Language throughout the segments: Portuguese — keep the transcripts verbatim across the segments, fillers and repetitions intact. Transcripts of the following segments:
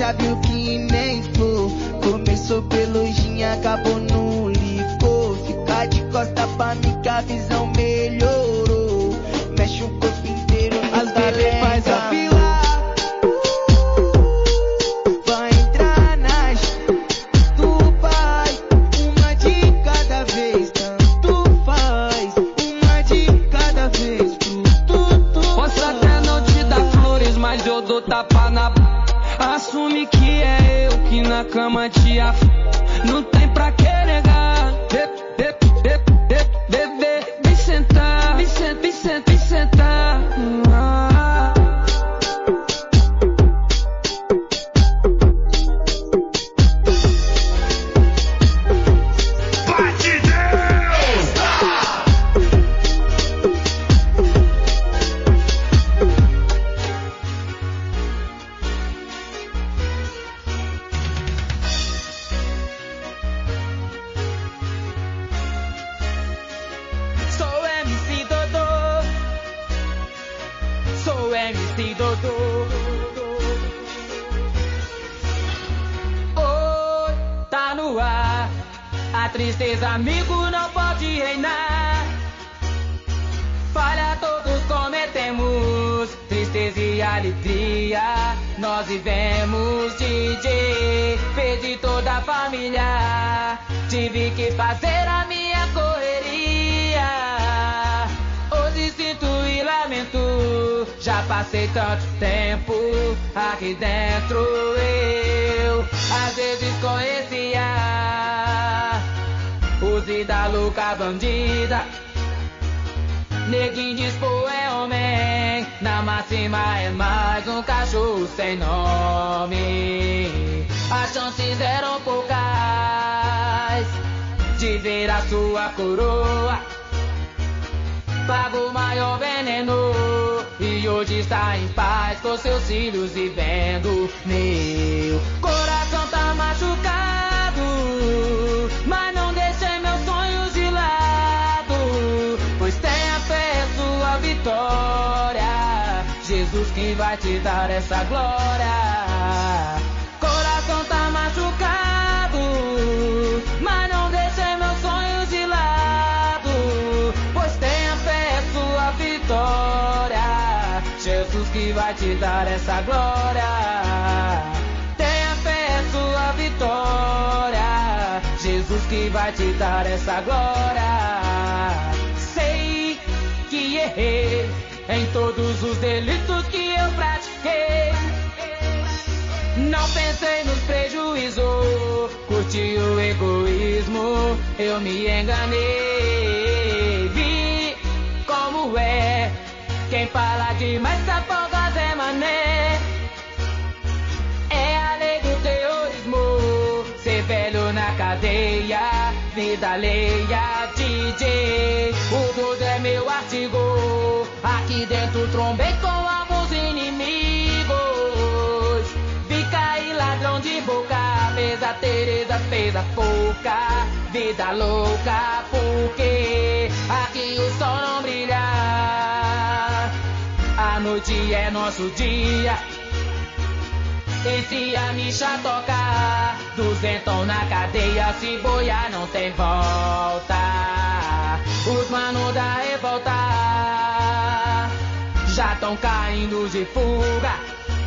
já viu que nem flor. Começou pelo gin, acabou no licor. Fica de costa pra mim que a visão melhorou. Mexe o corpo inteiro, as bebê faz a fila. Vai entrar nas, tu faz uma de cada vez. Tanto faz, uma de cada vez. Tu, tu, Posso até não te dar flores, mas eu dou tapa na b****. Assume que é eu que na cama te af... Não tem pra que negar. Bebê, bebê, bebê, vem sentar, vem sentar, vem sentar, vem sentar. Ah. Bate Deus! Sou M C Dodô, sou M C Dodô. Oi, tá no ar. A tristeza, amigo, não pode reinar. Falha todos cometemos, tristeza e alegria nós vivemos. D J, perdi toda a família, tive que fazer a minha correria. Hoje sinto e lamento, já passei tanto tempo aqui dentro. Eu às vezes conhecia os vida louca bandida. Neguinho dispô é homem, na máxima é mais um cachorro sem nome. As chances eram poucas de ver a sua coroa. Pago o maior veneno e hoje está em paz com seus filhos vivendo. Meu coração tá machucado, mas não deixei meus sonhos de lado. Pois tenha fé, sua vitória, Jesus que vai te dar essa glória. Coração tá machucado, mas não deixei meus sonhos de lado. Pois tenha fé, sua vitória, Jesus que vai te dar essa glória. Tenha fé, sua vitória, Jesus que vai te dar essa glória. Sei que errei em todos os delitos que eu pratiquei. Não pensei nos prejuízos, curti o egoísmo, eu me enganei. Vi como é, quem fala demais se afoga Zé Mané. É a lei do terrorismo, ser velho na cadeia, vida alheia. D J, o Deus é meu artigo, aqui dentro trombei com alguns inimigos. Vi cair ladrão de boca, fez a Tereza, fez a pouca. Vida louca, porque aqui o sol não brilha, a noite é nosso dia. E se a micha tocar, duzentão na cadeia, se boiar não tem volta. Os manos da revolta já tão caindo de fuga.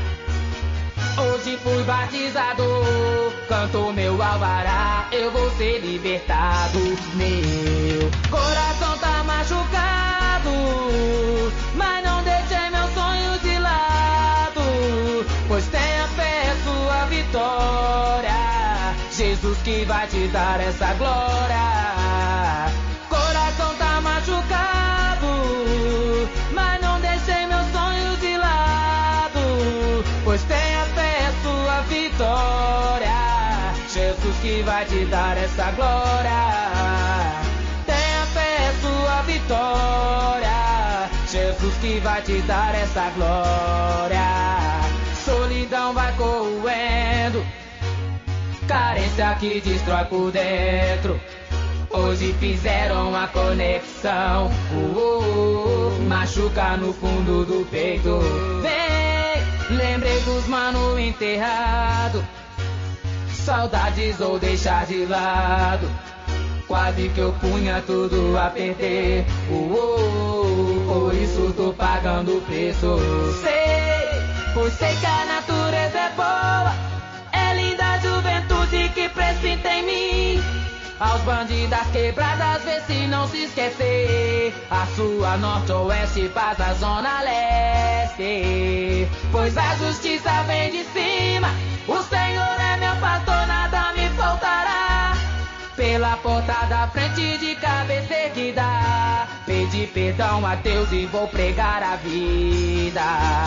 Hoje fui batizado, canto meu alvará, eu vou ser libertado. Meu coração tá machucado, mas não deixei meus sonhos de lado. Pois tenha fé, sua vitória, Jesus que vai te dar essa glória. Coração tá machucado, mas não deixei meus sonhos de lado. Pois tenha fé, sua vitória, Jesus que vai te dar essa glória. Tenha fé, sua vitória, Jesus que vai te dar essa glória. Solidão vai corroendo, carência que destrói por dentro. Hoje fizeram a conexão, uh, uh, uh, machuca no fundo do peito. Vem, lembrei dos mano enterrado, saudades ou deixar de lado. Quase que eu punha tudo a perder. Oh, oh, oh, por isso tô pagando o preço. Sei, pois sei que a natureza é boa. É linda a juventude que precipita em mim. Aos bandidas quebradas, vê se não se esquecer. A sua norte, oeste, paz a zona leste. Pois a justiça vem de cima. O Senhor é meu pastor, nada me faltará. Pela porta da frente de cabeça erguida, pedi perdão a Deus e vou pregar a vida.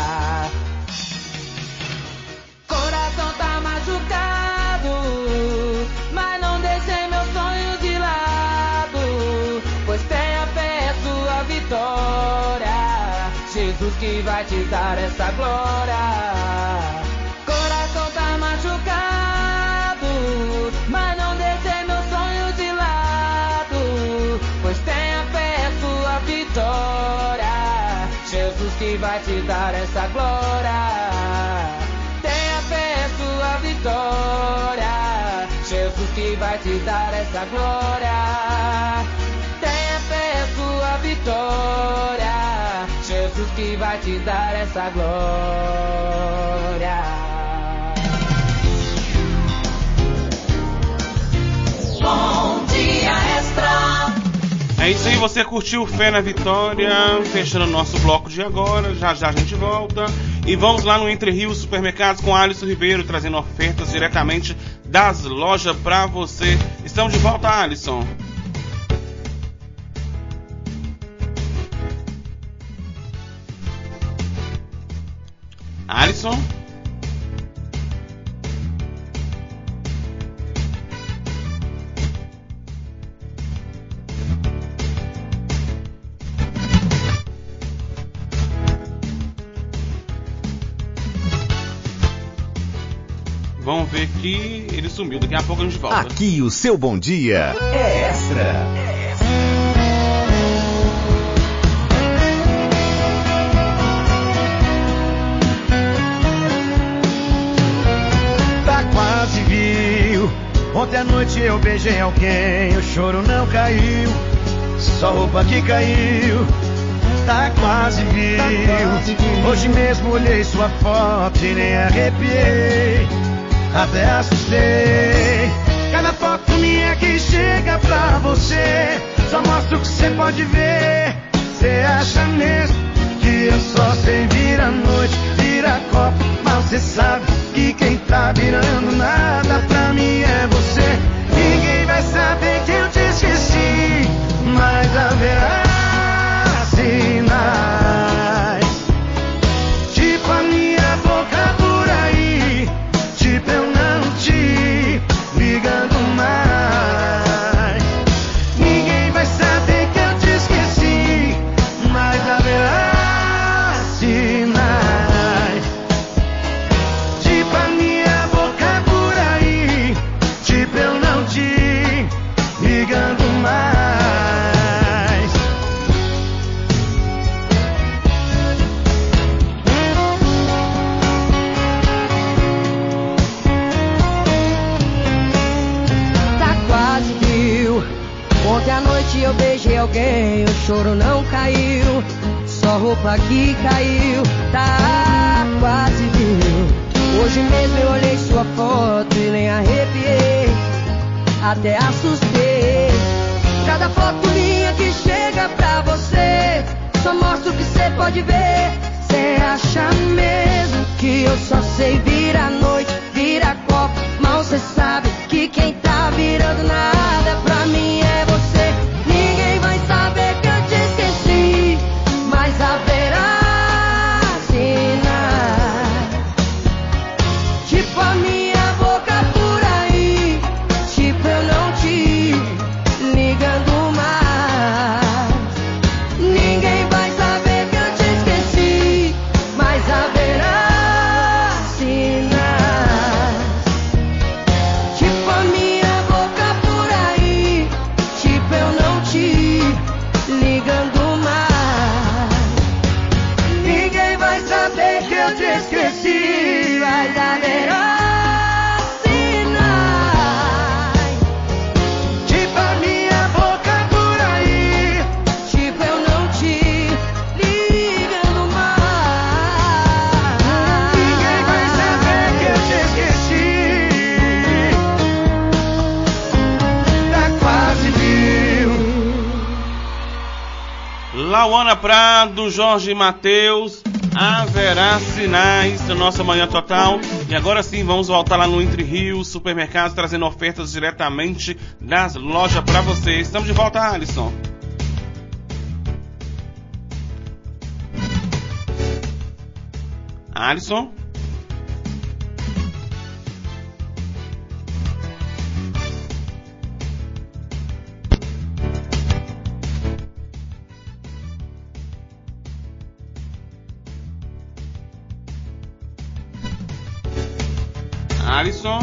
Coração tá machucado, mas não deixei meus sonhos de lado. Pois tenha fé, é sua vitória. Jesus que vai te dar essa glória. Coração tá machucado, mas não deixei meus sonhos de lado. Pois tenha fé, é sua vitória. Jesus que vai te dar essa glória. Tenha fé, é sua vitória. Jesus que vai te dar essa glória. Tenha fé, é sua vitória. Jesus que vai te dar essa glória. Bom Dia Extra. É isso aí, você curtiu Fé na Vitória, fechando o nosso bloco de agora, já já a gente volta. E vamos lá no Entre Rios Supermercados com Alisson Ribeiro, trazendo ofertas diretamente das lojas pra você. Estamos de volta, Alisson. Alisson? Vamos ver que ele sumiu. Daqui a pouco a gente volta. Aqui o seu bom dia é Extra. Tá quase viu. Ontem à noite eu beijei alguém. O choro não caiu, só roupa que caiu. Tá quase viu. Hoje mesmo olhei sua foto e nem arrepiei. Até assustei. Cada foto minha que chega pra você só mostra o que você pode ver. Você acha mesmo que eu só sei virar noite, virar copo? Mas você sabe que quem tá virando nada pra mim é você. Ninguém vai saber que eu te esqueci, mas haverá sinais, tipo a minha boca por aí, tipo eu não te ligando mais. Ninguém vai saber que eu te esqueci, mas haverá sinais, tipo a minha boca por aí, tipo eu não te ligando mais. Ontem à noite eu beijei alguém, o choro não caiu, só roupa que caiu, tá quase viu. Hoje mesmo eu olhei sua foto e nem arrepiei, até assustei. Cada foto minha que chega pra você só mostra o que você pode ver. Cê acha mesmo que eu só sei virar noite, virar copo? Mal cê sabe que quem tá virando nada pra mim é você. Ninguém vai saber que eu te esqueci, mas haverá sinais, tipo a minha boca por aí, tipo eu não te ligando mais. Ninguém vai saber que eu te esqueci, mas haverá sinais. Lauana Prado, Jorge Mateus, haverá sinais da nossa Manhã Total. E agora sim, vamos voltar lá no Entre Rios Supermercados, trazendo ofertas diretamente das lojas para vocês. Estamos de volta, Alisson. Alisson? Alisson?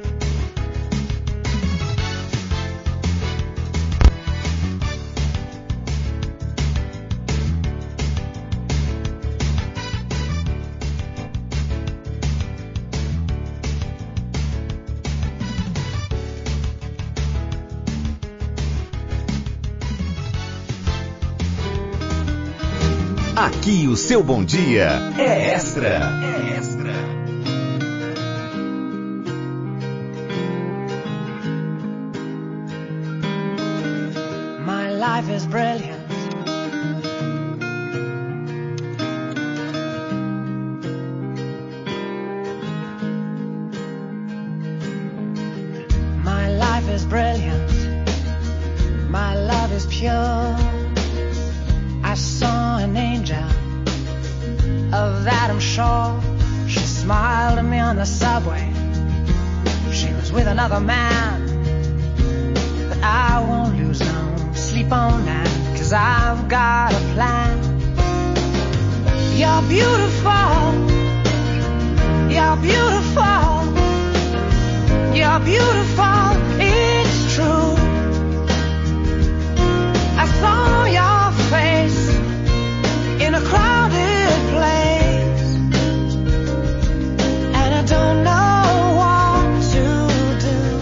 Aqui o seu bom dia é Extra. É Extra. My life is brilliant. My life is brilliant. My love is pure. I saw an angel, of that I'm sure. She smiled at me on the subway. She was with another man, but I won't lose no sleep on that, 'cause I've got a plan. You're beautiful, you're beautiful, you're beautiful, it's true. I saw your face in a crowded place, and I don't know what to do,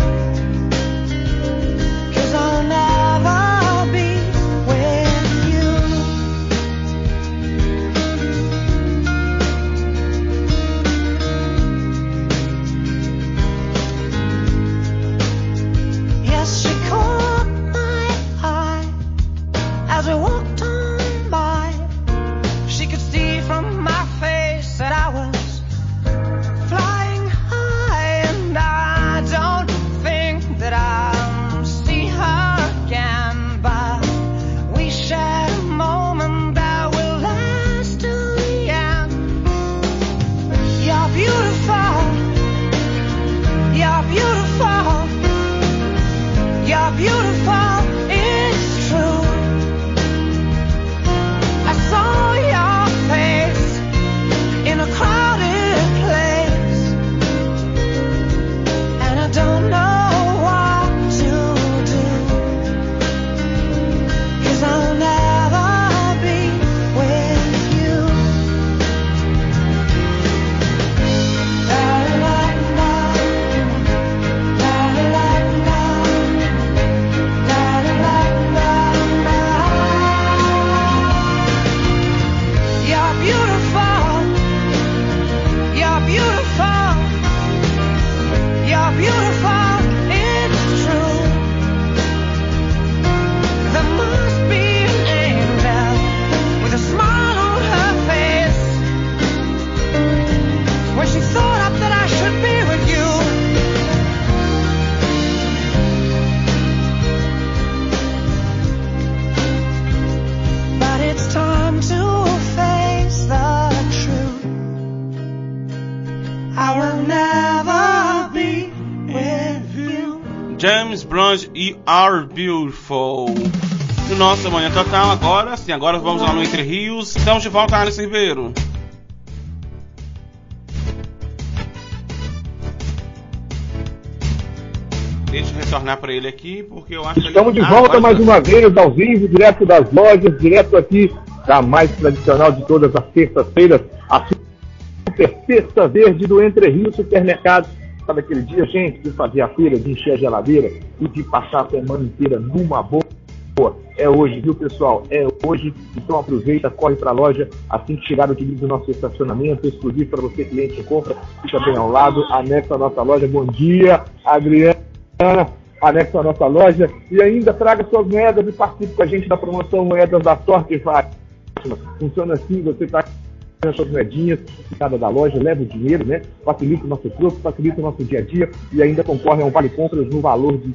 'cause I'll never be with you. Yes, she caught my eye as we walked on by. She could see from my face that I was flying high, and I don't think that I'll see her again, but we shared a moment that will last till the end. You're beautiful, you're beautiful, you're beautiful, it's true. I saw your face in a crowded place, and I don't know what to do, 'cause I'll never be with you. La la la, la la la, la la la la. You're beautiful, you're beautiful, you're beautiful, it's true. There must be an angel with a smile on her face when she thought up that I should be with you. But it's time to face the truth. I will never be with you. James Blunt e Are Beautiful. No nosso Manhã Total, agora sim, agora vamos lá no Entre Rios. Estamos de volta, Alisson Ribeiro. Deixa eu retornar para ele aqui, porque eu acho que ele... Estamos de Ah, volta agora mais tá. uma vez, ao vivo, direto das lojas, direto aqui da mais tradicional de todas as terças-feiras, a super terça verde do Entre Rios Supermercados. Sabe aquele dia, gente, de fazer a feira, de encher a geladeira e de passar a semana inteira numa boa? É hoje, viu, pessoal? É hoje. Então aproveita, corre para a loja assim que chegar o pedido do nosso estacionamento exclusivo para você, cliente de compra, fica bem ao lado, anexa a nossa loja. Bom dia, Adriana. anexo à nossa loja, e ainda traga suas moedas e participe com a gente da promoção Moedas da Sorte Fátima. Funciona assim, você está com as suas moedinhas, cada da loja, leva o dinheiro, né? Facilita o nosso troco, facilita o nosso dia a dia e ainda concorre a um vale-compras no valor de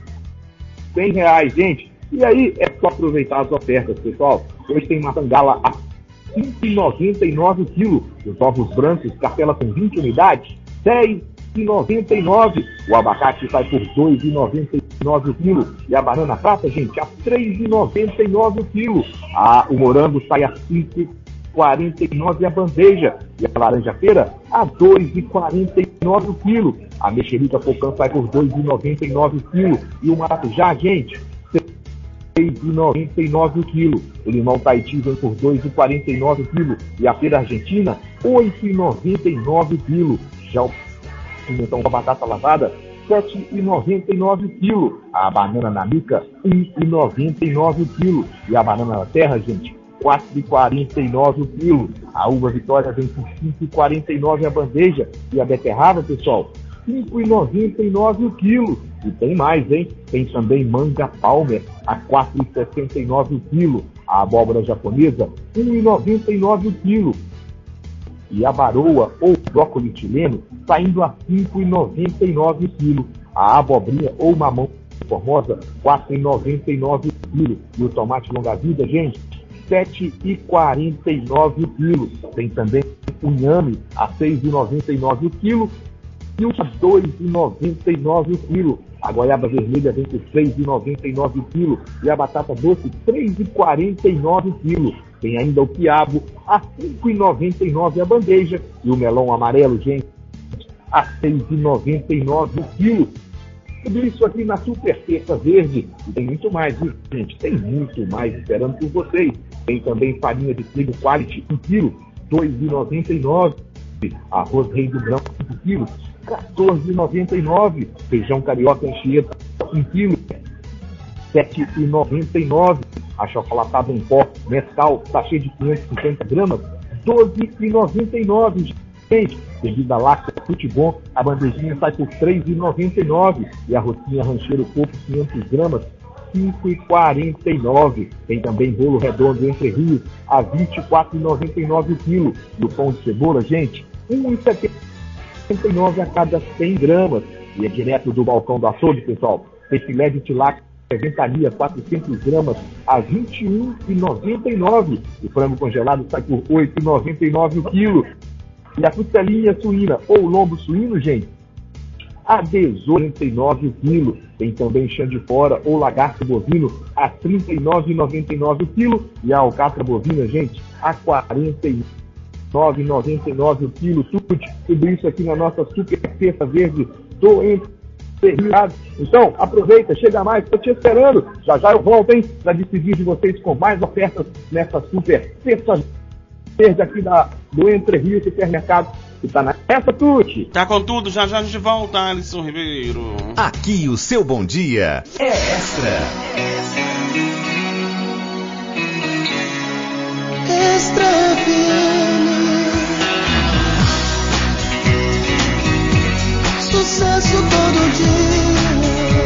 cem reais, gente. E aí é só aproveitar as ofertas, pessoal. Hoje tem maçã gala a cinco reais e noventa e nove o quilo. Os ovos brancos, cartela com vinte unidades, dez reais e noventa e nove centavos. O abacate sai por dois reais e noventa e nove centavos o quilo. E a banana prata, gente, a três reais e noventa e nove centavos o quilo. Ah, o morango sai a cinco reais e quarenta e nove centavos a bandeja. E a laranja-feira a dois reais e quarenta e nove centavos o quilo. A mexerica pocã sai por dois reais e noventa e nove centavos o quilo. E o maracujá, gente, seis reais e noventa e nove centavos o quilo. O limão Tahiti vem por dois reais e quarenta e nove centavos o quilo. E a feira argentina, oito reais e noventa e nove centavos o quilo. Já o pimentão com a batata lavada, sete reais e noventa e nove centavos o quilo. A banana nanica, um real e noventa e nove centavos o quilo. E a banana da terra, gente, quatro reais e quarenta e nove centavos o quilo. A uva Vitória vem por cinco reais e quarenta e nove centavos a bandeja. E a beterraba, pessoal, cinco reais e noventa e nove centavos o quilo. E tem mais, hein? Tem também manga Palmer a quatro reais e sessenta e nove centavos o quilo. A abóbora japonesa, um real e noventa e nove centavos o quilo. E a baroa ou brócolis chileno saindo a cinco reais e noventa e nove centavos o quilo. A abobrinha ou mamão formosa, quatro reais e noventa e nove centavos o quilo. E o tomate longa-vida, gente, sete reais e quarenta e nove centavos o quilo. Tem também o inhame a seis reais e noventa e nove centavos o quilo. E o dois reais e noventa e nove centavos o quilo. A goiaba vermelha vem por três reais e noventa e nove centavos o quilo. E a batata doce, três reais e quarenta e nove centavos o quilo. Tem ainda o quiabo a cinco reais e noventa e nove centavos a bandeja. E o melão amarelo, gente, a seis reais e noventa e nove centavos o quilo. Tudo isso aqui na Super Terça Verde. E tem muito mais, viu, gente? Tem muito mais esperando por vocês. Tem também farinha de trigo quality, um quilo, dois reais e noventa e nove centavos. Arroz rei do grão, cinco quilos, quatorze reais e noventa e nove centavos. Feijão carioca Anchieta, um quilo, sete reais e noventa e nove centavos. Achocolatado em pó, Nescau, sachê de quinhentas e cinquenta gramas, doze reais e noventa e nove centavos. Gente, bebida láctea, Futebom, a bandejinha sai por três reais e noventa e nove centavos. E a rocinha rancheiro coco, quinhentas gramas, cinco reais e quarenta e nove centavos. Tem também bolo redondo Entre Rios, a vinte e quatro reais e noventa e nove centavos o quilo. E o pão de cebola, gente, um real e setenta e nove centavos a cada cem gramas. E é direto do balcão do açougue, pessoal. Tem filé de tilápia, ventania, quatrocentas gramas, a vinte e um reais e noventa e nove centavos. O frango congelado sai por oito reais e noventa e nove centavos o quilo. E a costelinha suína ou lombo suíno, gente, a dezoito reais e noventa e nove centavos o quilo. Tem também chã de fora ou lagarto bovino a trinta e nove reais e noventa e nove centavos o quilo. E a alcatra bovina, gente, a quarenta e nove reais e noventa e nove centavos o quilo. Tudo, tudo isso aqui na nossa Super Terça Verde do Entre Rios. Então, aproveita, chega mais, estou te esperando. Já já eu volto, hein, para despedir de vocês com mais ofertas nessa Super Terça Verde aqui da, do Entre Rios Supermercado. E tá nessa, Tuti. Tá com tudo, já já a gente volta, Alisson Ribeiro. Aqui o seu bom dia é Extra. Extra F M. Sucesso todo dia.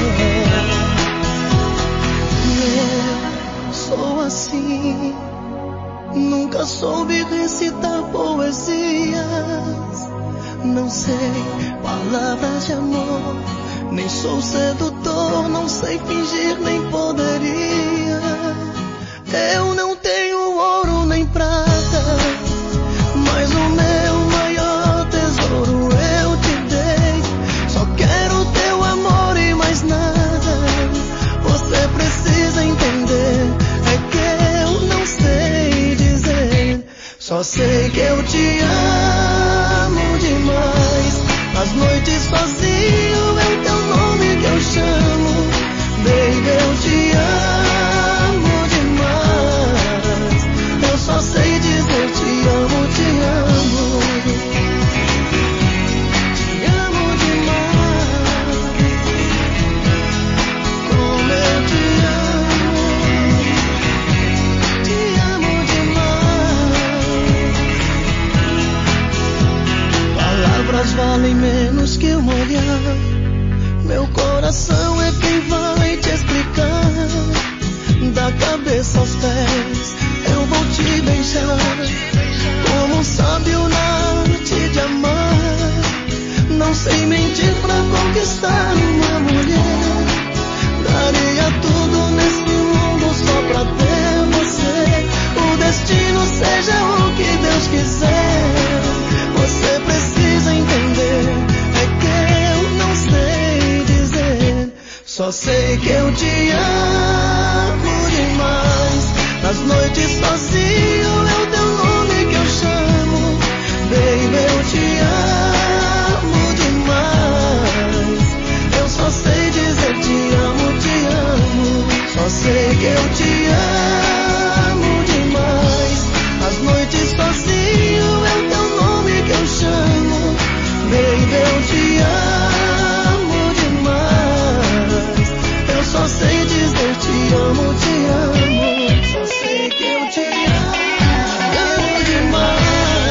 Eu sou assim. Nunca soube recitar poesias. Não sei palavras de amor. Nem sou sedutor. Não sei fingir, nem poderia. Eu não tenho ouro nem prata, mas o meu maior tesouro eu te dei. Só quero teu amor e mais nada. Você precisa entender. É que eu não sei dizer. Só sei que eu te amo demais. Nas noites sozinho é teu nome que eu chamo. Baby, eu te amo demais. Eu só sei dizer te amo, te amo. Te amo demais. Como eu te amo. Te amo demais. Palavras valem menos que um olhar. Meu coração é pequeno. mentir pra conquistar uma mulher. Daria tudo nesse mundo só pra ter você. O destino seja o que Deus quiser. Você precisa entender, é que eu não sei dizer. Só sei que eu te amo demais. Nas noites sozinho é o teu nome que eu chamo. Baby, eu te amo demais. Eu só sei dizer te amo, te amo. Só sei que eu te amo demais. Nas noites sozinho é o teu nome que eu chamo. Baby, eu te amo demais. Eu só sei dizer te amo, te amo. Só sei que eu te amo demais.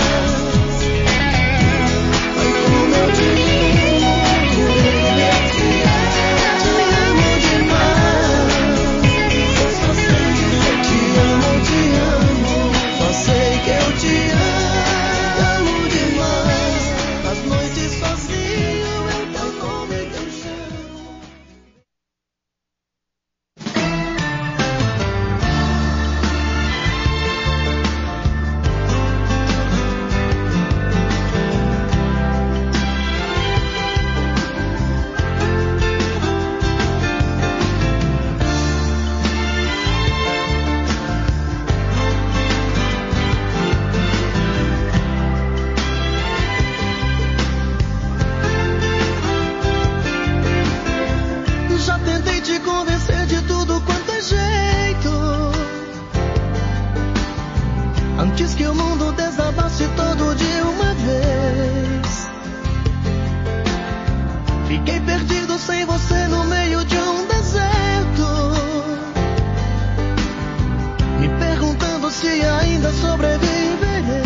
Ai, como eu te amo, eu te amo demais. Eu só sei dizer te amo, te amo. Só sei que eu te amo demais. As noites sozinho é o teu nome que eu chamo. Já tentei te convencer de tudo quanto é jeito, antes que o mundo desabasse todo de uma vez. Fiquei perdido sem você no meio de um deserto, me perguntando se ainda sobreviverei.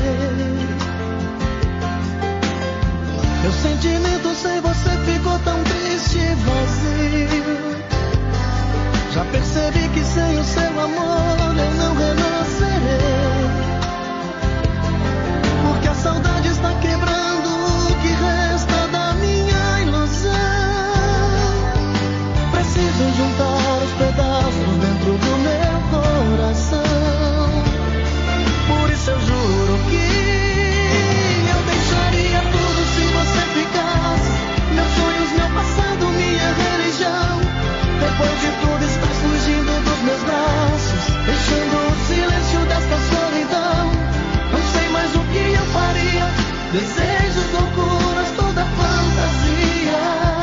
Meu sentimento sem você ficou tão triste e vazio. Já percebi que sem o seu amor eu não renascerei, porque a saudade está quebrando o que resta da minha ilusão. Preciso juntar os pedaços dentro do meu coração. Por isso eu juro que eu deixaria tudo se você ficasse. Meus sonhos, meu passado, minha religião. Depois de tudo estás fugindo dos meus braços, deixando o silêncio desta solidão. Não sei mais o que eu faria. Desejos, loucuras, toda fantasia.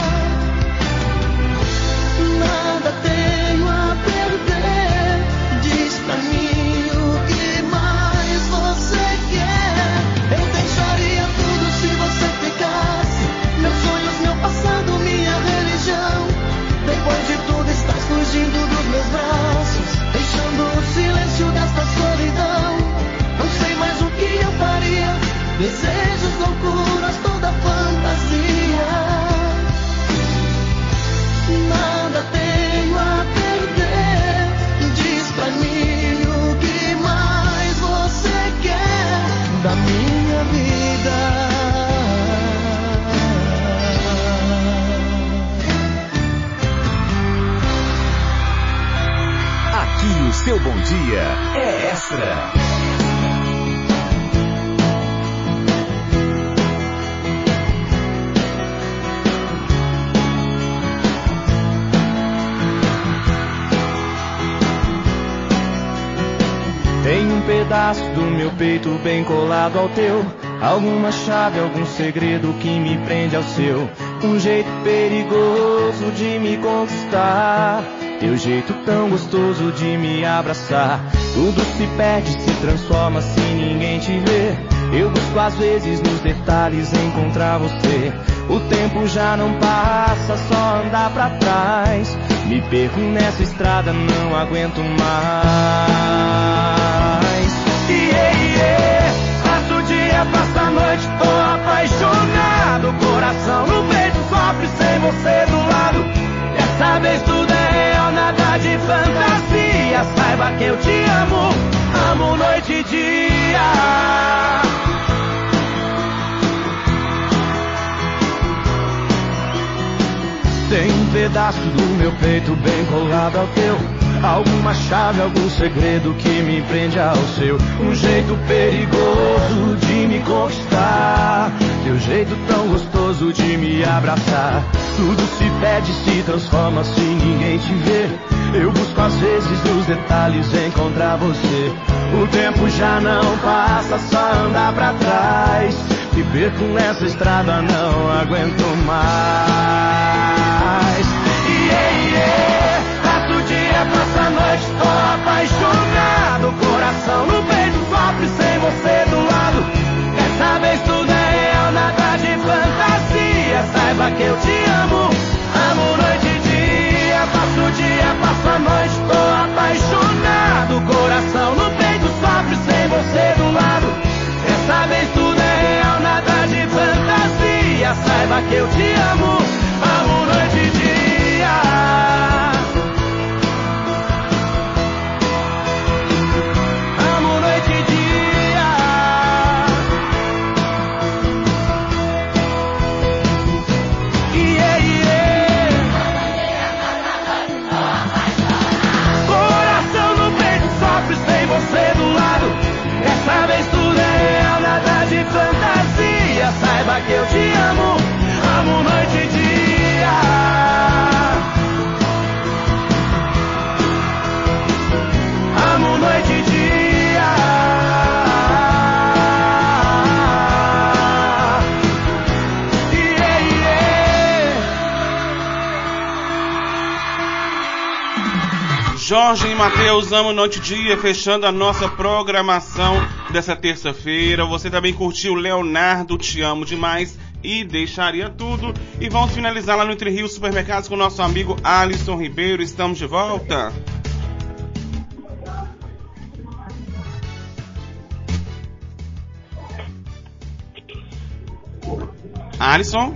Nada tenho a perder. Diz pra mim o que mais você quer. Eu deixaria tudo se você ficasse. Meus sonhos, meu passado, minha religião. Depois de tudo estás fugindo dos meus braços, deixando o silêncio desta solidão. Não sei mais o que eu faria. Desejos, loucuras, toda fantasia. Nada tenho a perder. Diz pra mim o que mais você quer da minha vida. Aqui o seu bom dia é Extra. Tem um pedaço do meu peito bem colado ao teu. Alguma chave, algum segredo que me prende ao seu. Um jeito perigoso de me conquistar. Teu jeito tão gostoso de me abraçar. Tudo se perde, se transforma se ninguém te vê. Eu busco às vezes nos detalhes encontrar você. O tempo já não passa, só andar pra trás. Me perco nessa estrada, não aguento mais. Yeah, yeah. Passo o dia, passo a noite, tô apaixonado. Coração no peito, sofre sem você do lado. Dessa vez tudo é real, nada de fantasia. Saiba que eu te amo, amo noite e dia. Tem um pedaço do meu peito bem colado ao teu. Alguma chave, algum segredo que me prende ao seu. Um jeito perigoso de me conquistar. Teu jeito tão gostoso de me abraçar. Tudo se perde, se transforma se ninguém te vê. Eu busco às vezes nos detalhes encontrar você. O tempo já não passa, só andar pra trás. Me perco nessa estrada, não aguento mais. Yeah, yeah. Passo o dia, passo a noite, tô apaixonado. Coração no peito sofre sem você do lado. Dessa vez tudo é real, nada de fantasia. Saiba que eu te amo, amo noite e dia. Passo o dia, passo a noite, tô apaixonado. Coração no peito sofre sem você do lado. Dessa vez tudo é real, nada de fantasia. Saiba que eu te amo, amo noite e dia. Amo noite e dia. Yeah, yeah. Coração no peito sofre sem você do lado. Dessa vez tudo é real, nada de fantasia. Saiba que eu te amo, amo noite e dia. Amo noite e dia. Yeah, yeah. Jorge e Matheus, amo noite e dia, fechando a nossa programação dessa terça-feira. Você também curtiu Leonardo, te amo demais e deixaria tudo. E vamos finalizar lá no Entre Rios Supermercados com o nosso amigo Alisson Ribeiro. Estamos de volta. Alisson?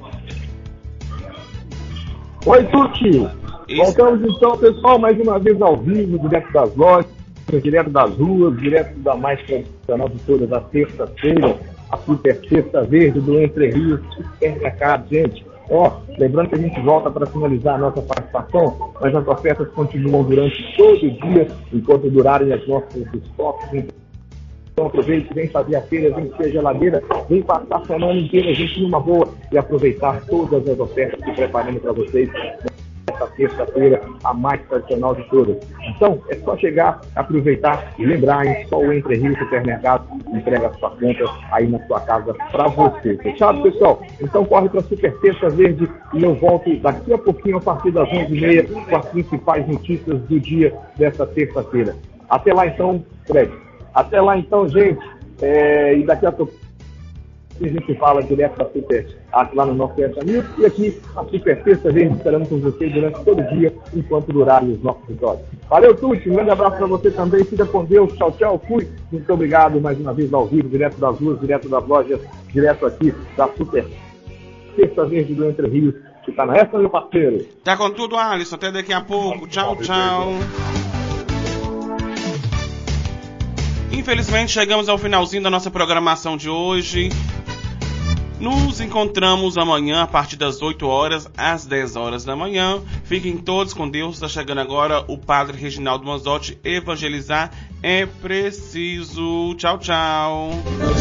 Oi, Tuti! Voltamos então, pessoal, mais uma vez ao vivo, direto das lojas, direto das ruas, direto da mais tradicional de todas, a terça-feira, a super sexta verde do Entre Rios Supermercado. Gente, ó, lembrando que a gente volta para finalizar a nossa participação, mas as ofertas continuam durante todo o dia, enquanto durarem as nossas estoques. Então aproveite, vem fazer a feira, vem ter a geladeira, vem passar a semana inteira, a gente numa boa, e aproveitar todas as ofertas que preparamos para vocês nesta terça-feira, a mais tradicional de todas. Então, é só chegar, aproveitar e lembrar, hein, só o Entre Rios Supermercado entrega a sua conta aí na sua casa para você. Fechado, pessoal? Então corre para a Super Terça Verde e eu volto daqui a pouquinho, a partir das onze e meia, com as principais notícias do dia dessa terça-feira. Até lá então, Fred. Até lá então, gente. É, e daqui a pouco a gente fala direto da Super, lá no nosso Terça News, e aqui a Super Terça Verde esperando com você durante todo o dia, enquanto durarem os nossos episódios. Valeu, Tuti, um grande abraço para você também, fica com Deus, tchau, tchau, fui. Muito obrigado mais uma vez ao vivo, direto das ruas, direto das lojas, direto aqui da Super Terça Verde do Entre Rios, que tá nessa, meu parceiro. Tá com tudo, Alisson, até daqui a pouco, tchau, tchau. Infelizmente chegamos ao finalzinho da nossa programação de hoje. Nos encontramos amanhã a partir das oito horas às dez horas da manhã. Fiquem todos com Deus. Está chegando agora o Padre Reginaldo Manzotti. Evangelizar é preciso. Tchau, tchau.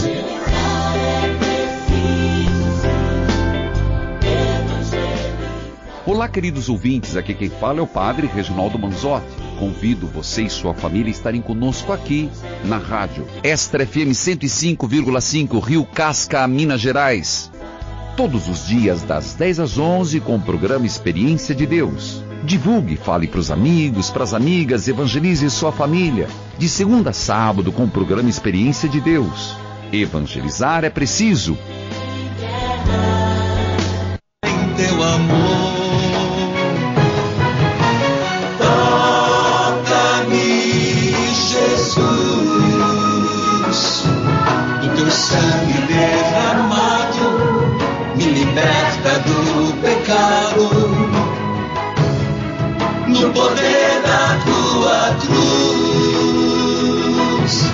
Olá, queridos ouvintes. Aqui quem fala é o Padre Reginaldo Manzotti. Convido você e sua família a estarem conosco aqui na rádio Extra F M cento e cinco vírgula cinco, Rio Casca, Minas Gerais. Todos os dias das dez às onze com o programa Experiência de Deus. Divulgue, fale para os amigos, para as amigas, evangelize sua família. De segunda a sábado com o programa Experiência de Deus. Evangelizar é preciso. Em teu amor. Sangue derramado me liberta do pecado, no poder da tua cruz.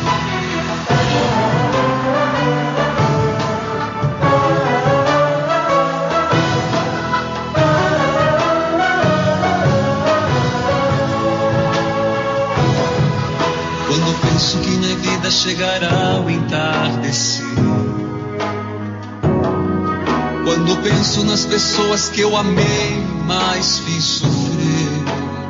chegará o entardecer. Quando penso nas pessoas que eu amei, mas fiz sofrer.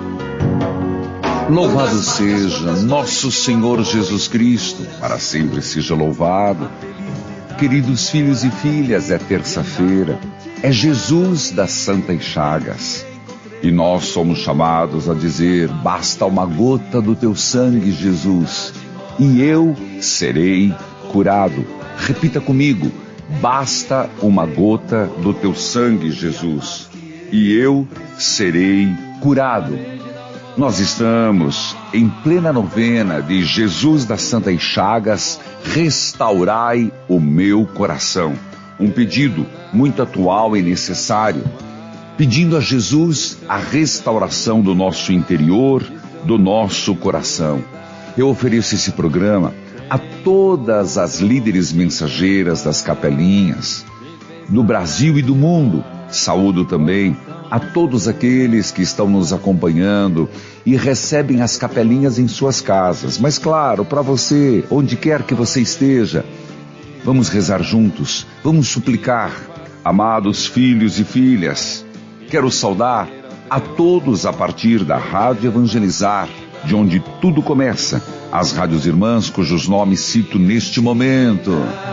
Louvado seja nosso Senhor Jesus Cristo, para sempre seja louvado. Queridos filhos e filhas, é terça-feira, é Jesus das Santas Chagas. E nós somos chamados a dizer: basta uma gota do teu sangue, Jesus, e eu serei curado. Repita comigo: basta uma gota do teu sangue, Jesus, e eu serei curado. Nós estamos em plena novena de Jesus das Santas Chagas, restaurai o meu coração. Um pedido muito atual e necessário, pedindo a Jesus a restauração do nosso interior, do nosso coração. Eu ofereço esse programa a todas as líderes mensageiras das capelinhas, do Brasil e do mundo. Saúdo também a todos aqueles que estão nos acompanhando e recebem as capelinhas em suas casas. Mas claro, para você, onde quer que você esteja, vamos rezar juntos, vamos suplicar. Amados filhos e filhas, quero saudar a todos a partir da Rádio Evangelizar, de onde tudo começa, as rádios irmãs cujos nomes cito neste momento.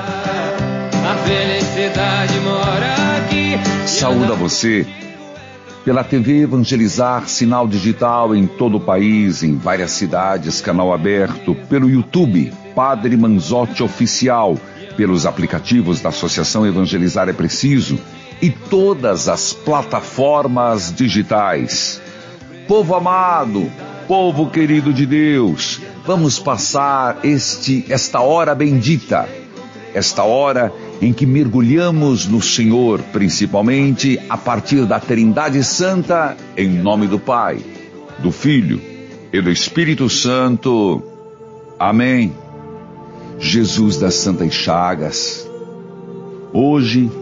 A felicidade mora aqui. Saúdo a você pela T V Evangelizar, sinal digital em todo o país, em várias cidades, canal aberto, pelo YouTube, Padre Manzotti Oficial, pelos aplicativos da Associação Evangelizar é Preciso e todas as plataformas digitais. Povo amado, povo querido de Deus, vamos passar este, esta hora bendita, esta hora em que mergulhamos no Senhor, principalmente a partir da Trindade Santa, em nome do Pai, do Filho e do Espírito Santo. Amém. Jesus das Santas Chagas, hoje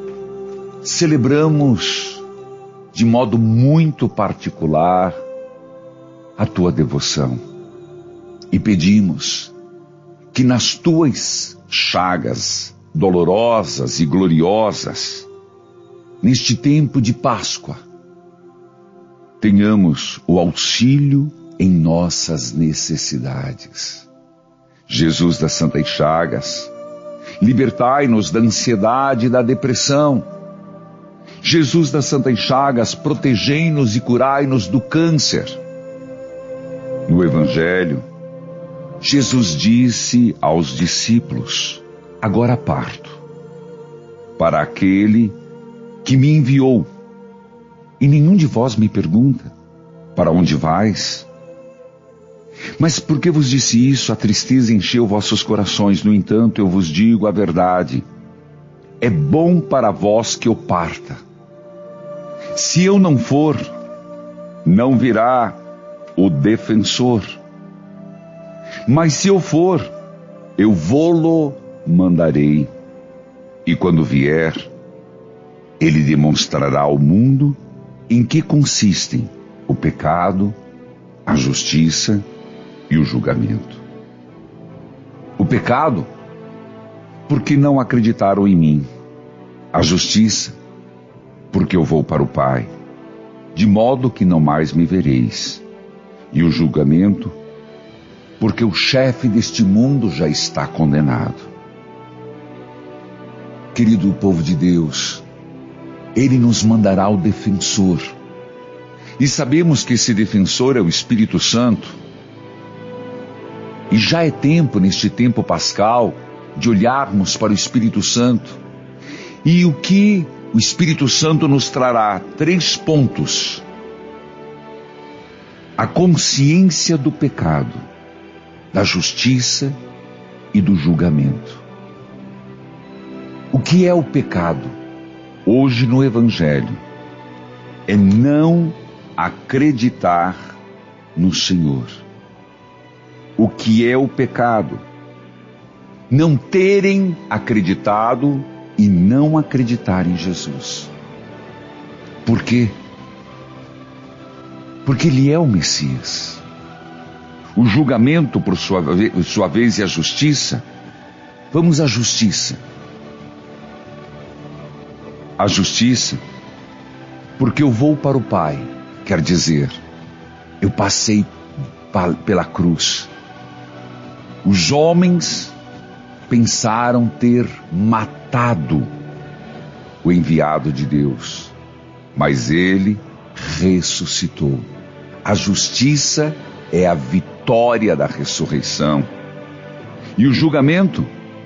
celebramos de modo muito particular a tua devoção e pedimos que nas tuas chagas dolorosas e gloriosas, neste tempo de Páscoa, tenhamos o auxílio em nossas necessidades. Jesus das Santas Chagas, libertai-nos da ansiedade e da depressão. Jesus das Santas Chagas, protegei-nos e curai-nos do câncer. No Evangelho, Jesus disse aos discípulos: agora parto para aquele que me enviou. E nenhum de vós me pergunta: para onde vais? Mas porque vos disse isso, a tristeza encheu vossos corações. No entanto, eu vos digo a verdade: é bom para vós que eu parta. Se eu não for, não virá o defensor. Mas se eu for, eu vô-lo mandarei. E quando vier, ele demonstrará ao mundo em que consistem o pecado, a justiça e o julgamento. O pecado, porque não acreditaram em mim. A justiça, porque eu vou para o Pai, de modo que não mais me vereis. E o julgamento, porque o chefe deste mundo já está condenado. Querido povo de Deus, Ele nos mandará o defensor. E sabemos que esse defensor é o Espírito Santo. E já é tempo, neste tempo pascal, de olharmos para o Espírito Santo. E o que o Espírito Santo nos trará? Três pontos. A consciência do pecado, da justiça e do julgamento. O que é o pecado? Hoje no Evangelho, é não acreditar no Senhor. O que é o pecado? Não terem acreditado e não acreditar em Jesus. Por quê? Porque Ele é o Messias. o julgamento por sua, sua vez e a justiça. Vamos à justiça. A justiça, porque eu vou para o Pai, quer dizer, eu passei pela cruz. Os homens pensaram ter matado o enviado de Deus, mas ele ressuscitou. A justiça é a vitória da ressurreição. E o julgamento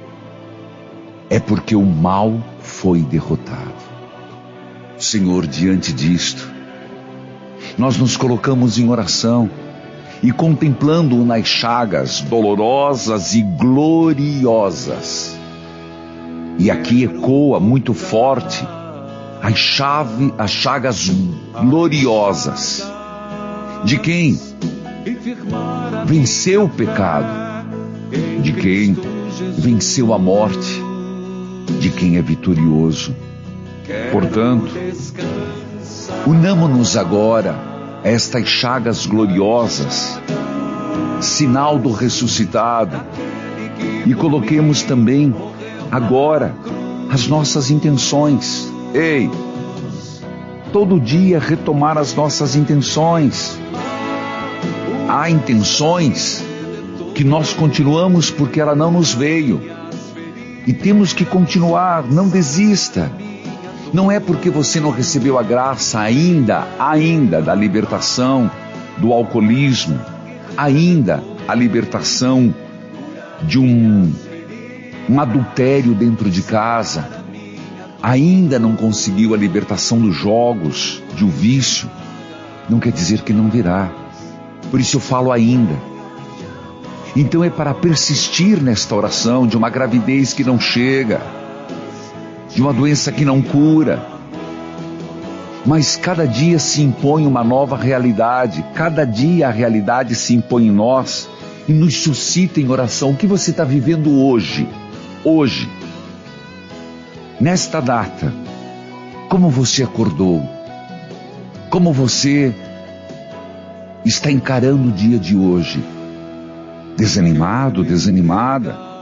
é porque o mal foi derrotado. Senhor, diante disto, nós nos colocamos em oração e contemplando-o nas chagas dolorosas e gloriosas. E aqui ecoa muito forte as, chave, as chagas gloriosas de quem venceu o pecado, de quem venceu a morte, de quem é vitorioso. Portanto, unamo-nos agora a estas chagas gloriosas, sinal do ressuscitado, e coloquemos também agora as nossas intenções. Ei, todo dia retomar as nossas intenções. Há intenções que nós continuamos porque ela não nos veio, e temos que continuar. Não desista. Não é porque você não recebeu a graça ainda, ainda da libertação do alcoolismo, ainda a libertação de um, um adultério dentro de casa, ainda não conseguiu a libertação dos jogos, de um vício, não quer dizer que não virá. Por isso eu falo ainda. Então é para persistir nesta oração de uma gravidez que não chega, de uma doença que não cura, mas cada dia se impõe uma nova realidade, cada dia a realidade se impõe em nós e nos suscita em oração. O que você está vivendo hoje? Hoje, nesta data, como você acordou? Como você está encarando o dia de hoje? Desanimado, desanimada?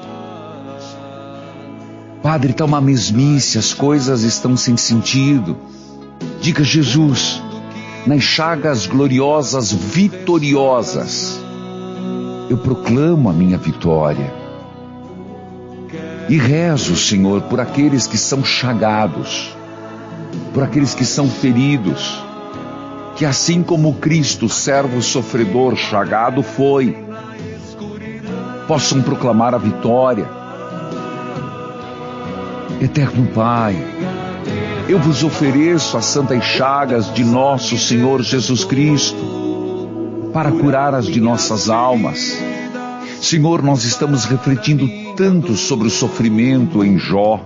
Padre, está uma mesmice, as coisas estão sem sentido. Diga: Jesus, nas chagas gloriosas, vitoriosas, eu proclamo a minha vitória. E rezo, Senhor, por aqueles que são chagados, por aqueles que são feridos, que assim como Cristo, servo sofredor, chagado foi, possam proclamar a vitória. Eterno Pai, eu vos ofereço as santas chagas de nosso Senhor Jesus Cristo, para curar as de nossas almas. Senhor, nós estamos refletindo tanto sobre o sofrimento em Jó,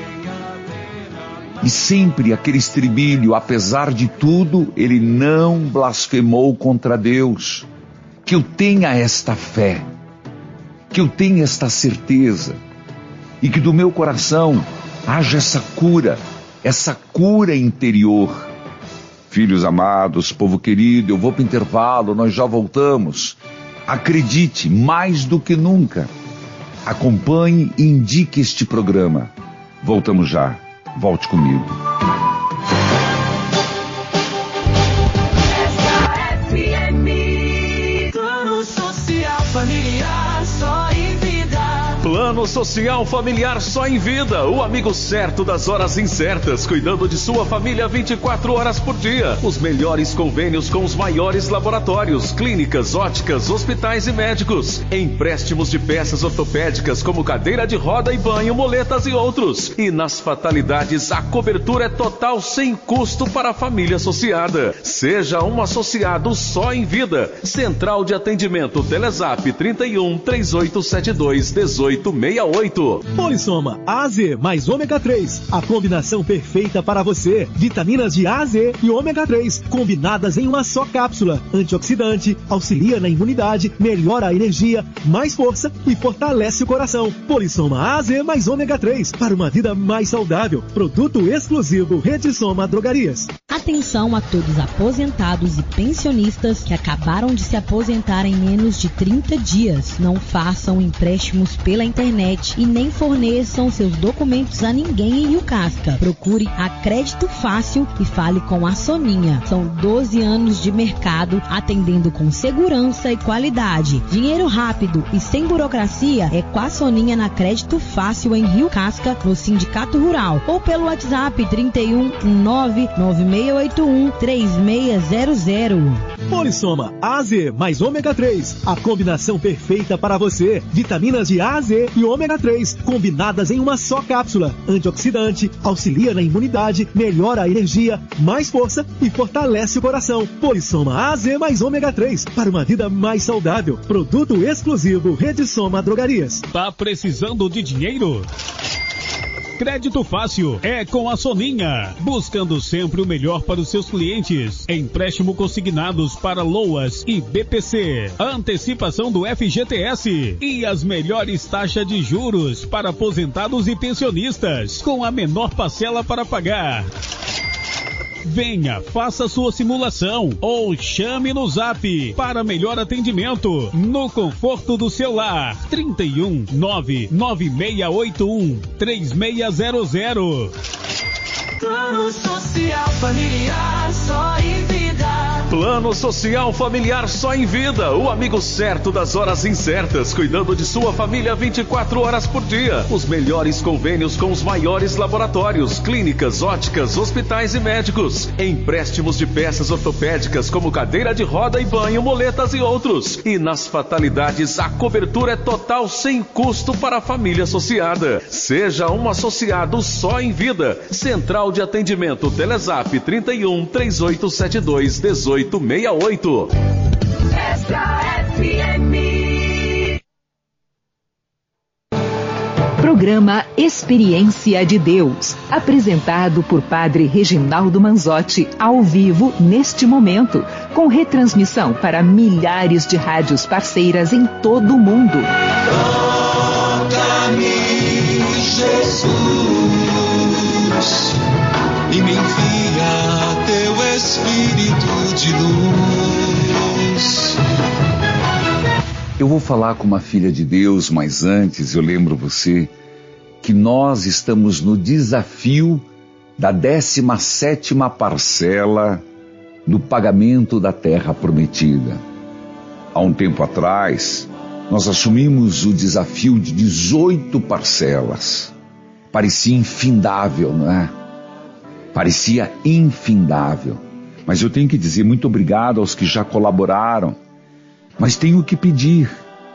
e sempre aquele estribilho: apesar de tudo, ele não blasfemou contra Deus. Que eu tenha esta fé, que eu tenha esta certeza, e que do meu coração haja essa cura, essa cura interior. Filhos amados, povo querido, eu vou para o intervalo, nós já voltamos. Acredite, mais do que nunca, acompanhe e indique este programa. Voltamos já, volte comigo. Plano Social Familiar só em vida. Plano Social Familiar só em vida. O amigo certo das horas incertas, cuidando de sua família vinte e quatro horas por dia. Os melhores convênios com os maiores laboratórios, clínicas, óticas, hospitais e médicos. Empréstimos de peças ortopédicas como cadeira de roda e banho, moletas e outros. E nas fatalidades, a cobertura é total, sem custo para a família associada. Seja um associado só em vida. Central de atendimento Telezap trinta e um, três oito sete dois, dezoito sessenta e seis oito. Polissoma A Z mais ômega três, a combinação perfeita para você. Vitaminas de A, Z e ômega três, combinadas em uma só cápsula. Antioxidante, auxilia na imunidade, melhora a energia, mais força e fortalece o coração. Polissoma A Z mais ômega três, para uma vida mais saudável. Produto exclusivo Rede Soma Drogarias. Atenção a todos aposentados e pensionistas que acabaram de se aposentar em menos de trinta dias. Não façam empréstimos pela internet e nem forneçam seus documentos a ninguém em Rio Casca. Procure a Crédito Fácil e fale com a Soninha. São doze anos de mercado atendendo com segurança e qualidade. Dinheiro rápido e sem burocracia é com a Soninha na Crédito Fácil em Rio Casca, no Sindicato Rural, ou pelo WhatsApp trinta e um nove nove seis oito um três seis zero zero. Polissoma A Z mais ômega três, a combinação perfeita para você. Vitaminas de A, Z e ômega três, combinadas em uma só cápsula. Antioxidante, auxilia na imunidade, melhora a energia, mais força e fortalece o coração. Polissoma A Z mais ômega três, para uma vida mais saudável. Produto exclusivo Rede Soma Drogarias. Tá precisando de dinheiro? Crédito Fácil é com a Soninha, buscando sempre o melhor para os seus clientes. Empréstimo consignados para Loas e B P C. Antecipação do F G T S e as melhores taxas de juros para aposentados e pensionistas, com a menor parcela para pagar. Venha, faça sua simulação ou chame no Zap para melhor atendimento no conforto do seu lar. trinta e um nove nove seis oito um três seis zero zero. Plano Social Familiar só em vida. Plano Social Familiar Só em Vida, o amigo certo das horas incertas, cuidando de sua família vinte e quatro horas por dia. Os melhores convênios com os maiores laboratórios, clínicas, óticas, hospitais e médicos. Empréstimos de peças ortopédicas como cadeira de roda e banho, moletas e outros. E nas fatalidades, a cobertura é total sem custo para a família associada. Seja um associado Só em Vida. Central de Atendimento Telezap trinta e um trinta e oito setenta e dois dezoito sessenta e oito. Extra F M. Programa Experiência de Deus, apresentado por Padre Reginaldo Manzotti, ao vivo neste momento, com retransmissão para milhares de rádios parceiras em todo o mundo. Toca-me, Jesus, e me envia teu Espírito de luz. Eu vou falar com uma filha de Deus, mas antes eu lembro você que nós estamos no desafio da décima sétima parcela do pagamento da terra prometida. Há um tempo atrás, nós assumimos o desafio de dezoito parcelas. Parecia infindável, não é? Parecia infindável. Mas eu tenho que dizer muito obrigado aos que já colaboraram. Mas tenho que pedir.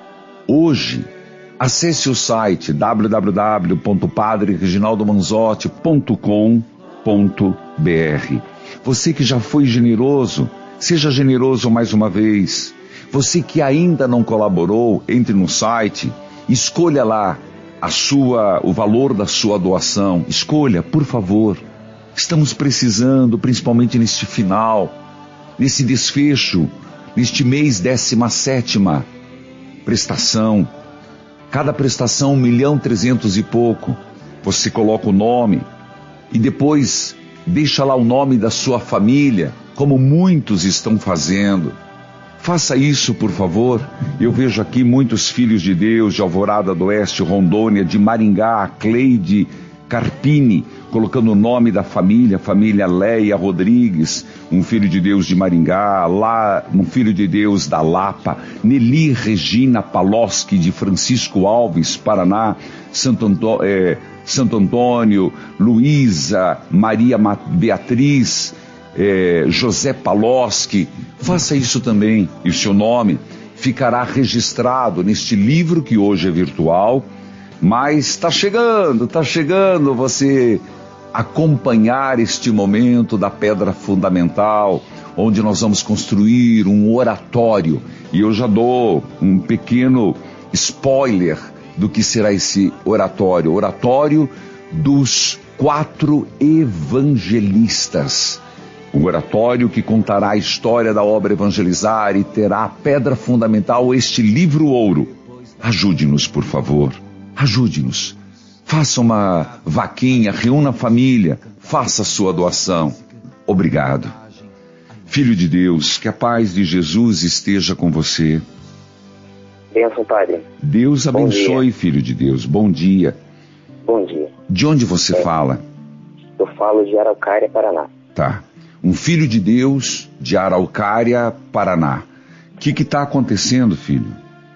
Hoje, acesse o site w w w ponto padre reginaldo manzotti ponto com ponto b r. Você que já foi generoso, seja generoso mais uma vez. Você que ainda não colaborou, entre no site, escolha lá a sua, o valor da sua doação. Escolha, por favor. Estamos precisando, principalmente neste final, nesse desfecho, neste mês décima sétima prestação. Cada prestação um milhão trezentos e pouco. Você coloca o nome e depois deixa lá o nome da sua família, como muitos estão fazendo. Faça isso, por favor. Eu vejo aqui muitos filhos de Deus de Alvorada do Oeste, Rondônia, de Maringá, Cleide Carpini, colocando o nome da família, família Leia Rodrigues, um filho de Deus de Maringá, lá, um filho de Deus da Lapa, Nelly Regina Paloski, de Francisco Alves, Paraná, Santo, Antô, é, Santo Antônio, Luísa, Maria Beatriz, é, José Paloski. Faça isso também, e o seu nome ficará registrado neste livro que hoje é virtual. Mas está chegando, está chegando você acompanhar este momento da pedra fundamental, onde nós vamos construir um oratório. E eu já dou um pequeno spoiler do que será esse oratório. Oratório dos quatro evangelistas. Um oratório que contará a história da obra Evangelizar e terá a pedra fundamental, este livro ouro. Ajude-nos, por favor. Ajude-nos. Faça uma vaquinha, reúna a família, faça a sua doação. Obrigado. Filho de Deus, que a paz de Jesus esteja com você. Benção, Padre. Deus abençoe, filho de Deus. Bom dia. Bom dia. De onde você é. fala? Eu falo de Araucária, Paraná. Tá. Um filho de Deus de Araucária, Paraná. O que está acontecendo, filho?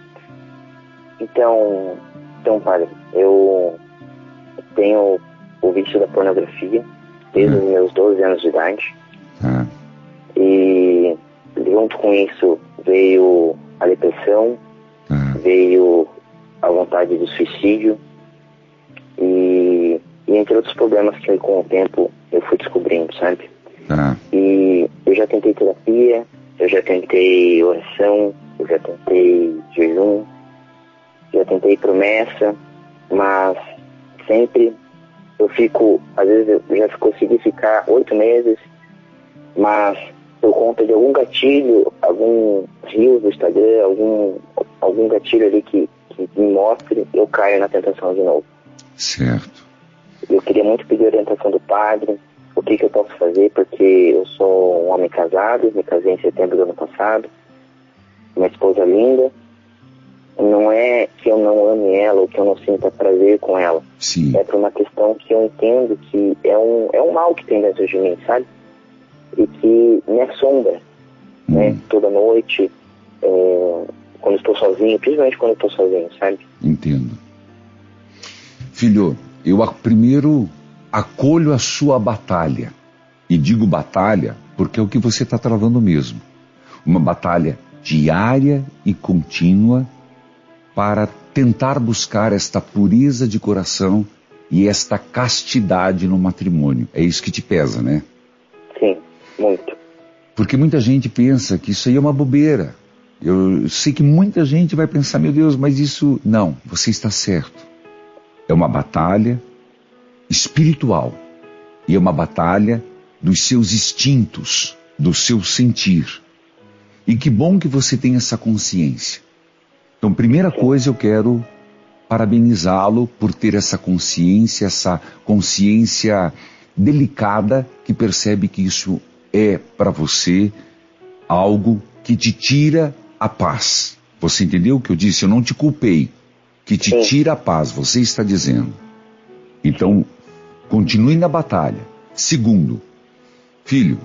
Então, então, Padre, eu tenho o vício da pornografia desde ah. os meus doze anos de idade. Ah. E junto com isso veio a depressão, ah. veio a vontade do suicídio e, e entre outros problemas que com o tempo eu fui descobrindo, sabe? Ah. E eu já tentei terapia, eu já tentei oração, eu já tentei jejum, já tentei promessa, mas sempre eu fico, às vezes eu já consegui ficar oito meses, mas por conta de algum gatilho, algum reel do Instagram, algum, algum gatilho ali que, que me mostre, eu caio na tentação de novo. Certo. Eu queria muito pedir a orientação do padre, o que, que eu posso fazer, porque eu sou um homem casado, me casei em setembro do ano passado, uma esposa linda. Não é que eu não ame ela ou que eu não sinta prazer com ela. Sim. É por uma questão que eu entendo que é um, é um mal que tem dentro de mim, sabe? E que me assombra, hum. né? Toda noite, é, quando estou sozinho, principalmente quando estou sozinho, sabe? Entendo. Filho, eu a, primeiro acolho a sua batalha. E digo batalha porque é o que você está travando mesmo. Uma batalha diária e contínua para tentar buscar esta pureza de coração e esta castidade no matrimônio. É isso que te pesa, né? Sim, muito. Porque muita gente pensa que isso aí é uma bobeira. Eu sei que muita gente vai pensar, meu Deus, mas isso... Não, você está certo. É uma batalha espiritual. E é uma batalha dos seus instintos, do seu sentir. E que bom que você tem essa consciência. Então, primeira coisa, eu quero parabenizá-lo por ter essa consciência, essa consciência delicada que percebe que isso é para você algo que te tira a paz. Você entendeu o que eu disse? Eu não te culpei. Que te tira a paz, você está dizendo. Então, continue na batalha. Segundo, filho,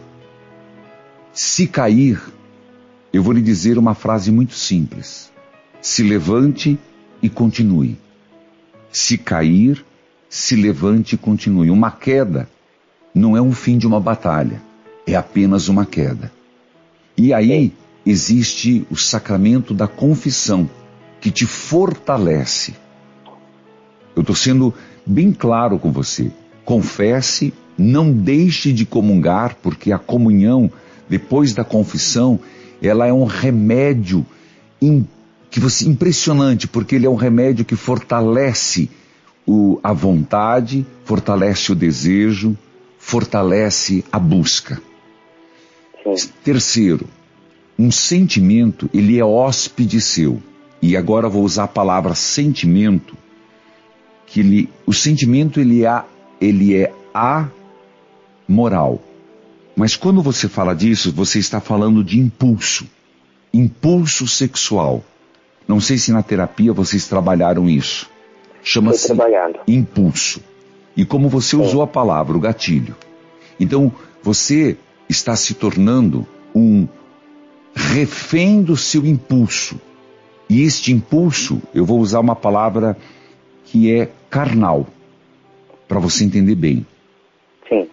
se cair, eu vou lhe dizer uma frase muito simples. Se levante e continue. Se cair, se levante e continue. Uma queda não é um fim de uma batalha, é apenas uma queda. E aí existe o sacramento da confissão, que te fortalece. Eu estou sendo bem claro com você. Confesse, não deixe de comungar, porque a comunhão, depois da confissão, ela é um remédio in, que você, impressionante, porque ele é um remédio que fortalece o, a vontade, fortalece o desejo, fortalece a busca. Sim. Terceiro, um sentimento, ele é hóspede seu. E agora vou usar a palavra sentimento, que ele, o sentimento ele é, ele é amoral. Mas quando você fala disso, você está falando de impulso, impulso sexual. Não sei se na terapia vocês trabalharam isso. Chama-se impulso. E como você usou a palavra, o gatilho. Então, você está se tornando um refém do seu impulso. E este impulso, eu vou usar uma palavra que é carnal, para você entender bem. Sim.